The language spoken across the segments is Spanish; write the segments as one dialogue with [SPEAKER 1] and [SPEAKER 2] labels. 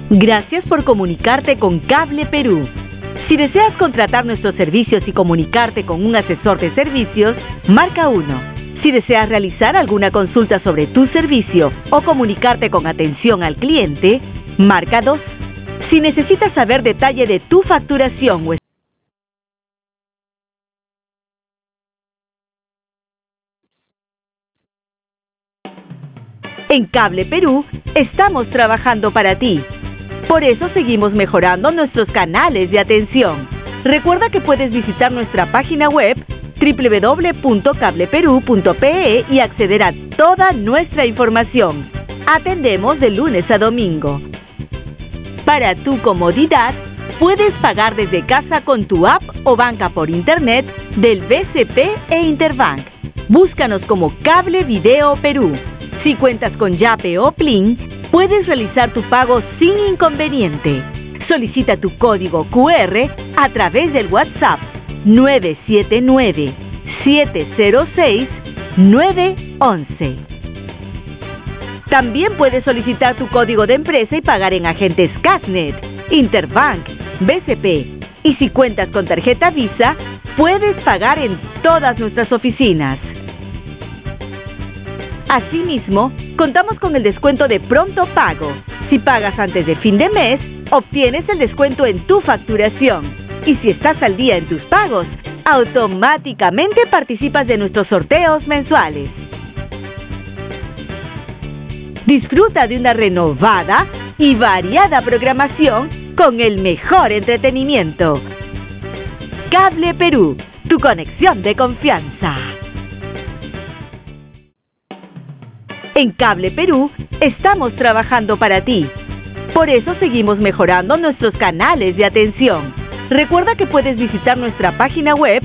[SPEAKER 1] Gracias por comunicarte con Cable Perú. Si deseas contratar nuestros servicios y comunicarte con un asesor de servicios, marca 1. Si deseas realizar alguna consulta sobre tu servicio o comunicarte con atención al cliente, marca 2. Si necesitas saber detalle de tu facturación o en Cable Perú, estamos trabajando para ti. Por eso seguimos mejorando nuestros canales de atención. Recuerda que puedes visitar nuestra página web www.cableperu.pe y acceder a toda nuestra información. Atendemos de lunes a domingo. Para tu comodidad, puedes pagar desde casa con tu app o banca por internet del BCP e Interbank. Búscanos como Cable Video Perú. Si cuentas con Yape o Plin, puedes realizar tu pago sin inconveniente. Solicita tu código QR a través del WhatsApp 979-706-911. También puedes solicitar tu código de empresa y pagar en agentes Casnet, Interbank, BCP. Y si cuentas con tarjeta Visa, puedes pagar en todas nuestras oficinas. Asimismo, contamos con el descuento de pronto pago. Si pagas antes de fin de mes, obtienes el descuento en tu facturación. Y si estás al día en tus pagos, automáticamente participas de nuestros sorteos mensuales. Disfruta de una renovada y variada programación con el mejor entretenimiento. Cable Perú, tu conexión de confianza. En Cable Perú, estamos trabajando para ti. Por eso seguimos mejorando nuestros canales de atención. Recuerda que puedes visitar nuestra página web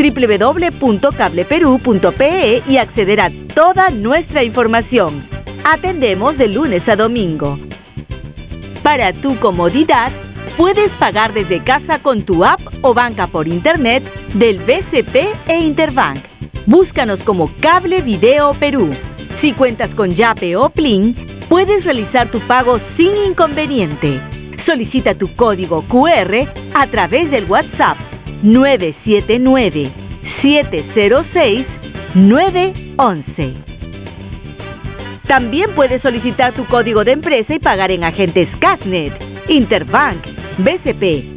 [SPEAKER 1] www.cableperu.pe y acceder a toda nuestra información. Atendemos de lunes a domingo. Para tu comodidad, puedes pagar desde casa con tu app o banca por internet del BCP e Interbank. Búscanos como Cable Video Perú. Si cuentas con Yape o Plin, puedes realizar tu pago sin inconveniente. Solicita tu código QR a través del WhatsApp 979-706-911. También puedes solicitar tu código de empresa y pagar en agentes Casnet, Interbank, BCP.